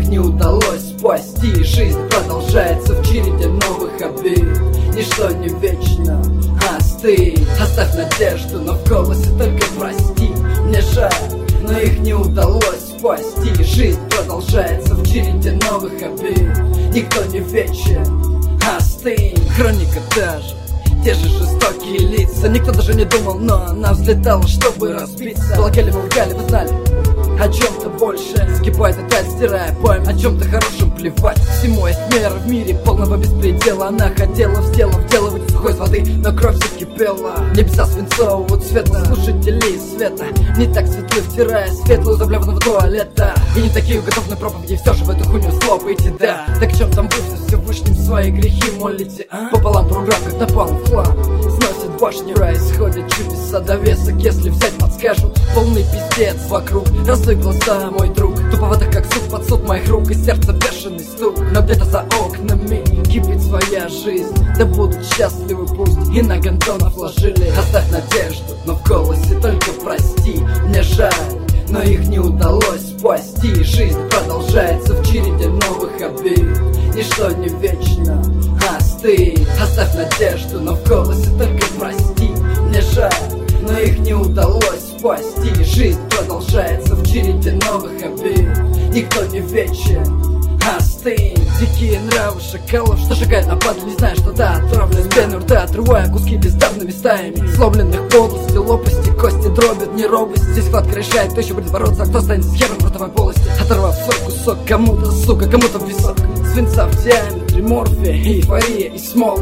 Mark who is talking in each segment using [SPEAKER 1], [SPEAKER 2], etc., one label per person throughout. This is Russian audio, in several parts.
[SPEAKER 1] их не удалось спасти. Жизнь продолжается в череде новых обид. Ничто не вечно, остынь. Оставь надежду, но в голосе только прости. Мне жаль, но их не удалось спасти. Жизнь продолжается в череде новых обид. Никто не вечен, остынь. Хроника та же, те же жестокие лица. Никто даже не думал, но она взлетала, чтобы разбиться. Полагали, вы лгали, вы знали о чем-то больше. Скипает деталь, стирая поэм. О чем-то хорошем плевать. Всему есть мера в мире полного беспредела. Она хотела вделывать сухой с воды, но кровь закипела. Небеса свинцового цвета, слушатели света не так светлы, втирая светлую заблеванного туалета. И не такие готовы на проповеди, все же в эту хуйню слопаете, да. Так в чем там вы все Всевышним свои грехи молите, а? Пополам программ, как напалм флам, сносит башню. Происходят чудеса довесок, если взять подскажут. Полный пиздец вокруг, разлой глаза, мой друг. Туповато как суд под суд моих рук, и сердце бешеный стук. Но где-то за окнами кипит своя жизнь. Да будут счастливы пусть, и на гондонов ложили. Оставь надежду, но в голосе только прости. Мне жаль, но их не удалось спасти. Жизнь продолжается в череде новых обид. Ничто не вечно, остынь. Оставь надежду, но в голосе только прости. Мне жаль, но их не удалось спасти. Жизнь продолжается в череде новых обид. Никто не вечен, остынь. Дикие нравы шакалов, что шагает на падле, не зная, что да, отравлен с пены рта, отрывая куски бездарными стаями. Сломленных полости, лопасти, кости дробят, не робость. Здесь хватка решает, кто еще будет бороться, а кто останется с хером в ротовой полости. Оторвав свой кусок кому-то, сука, кому-то в висок. Свинца в диаметре, морфия, эйфория и смог.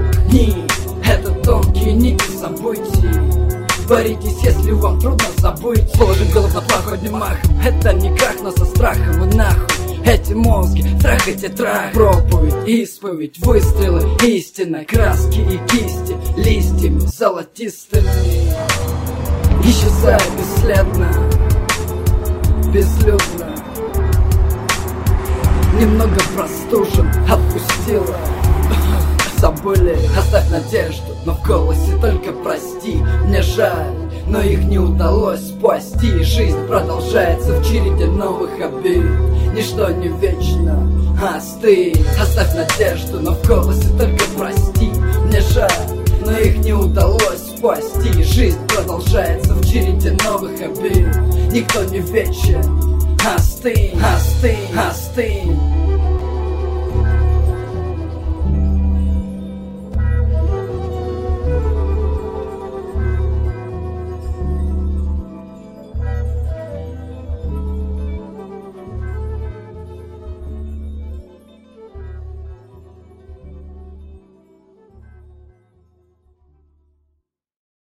[SPEAKER 1] Это тонкие нити событий. Боритесь, если вам трудно забыть. Положить голову на плаху одним махом. Это не крах, но со страхом и нахуй. Эти мозги, страх и тетрах. Проповедь, исповедь, выстрелы истины. Краски и кисти, листьями золотистыми. Исчезая бесследно, безлюдно. Немного простужен, отпустила. Забыли, оставь надежду, но в голосе только прости. Мне жаль, но их не удалось спасти. Жизнь продолжается в череде новых обид. Ничто не вечно, остынь. Оставь надежду, но в голосе только прости. Мне жаль, но их не удалось спасти. Жизнь продолжается в череде новых обид. Никто не вечен, остынь, остынь, остынь.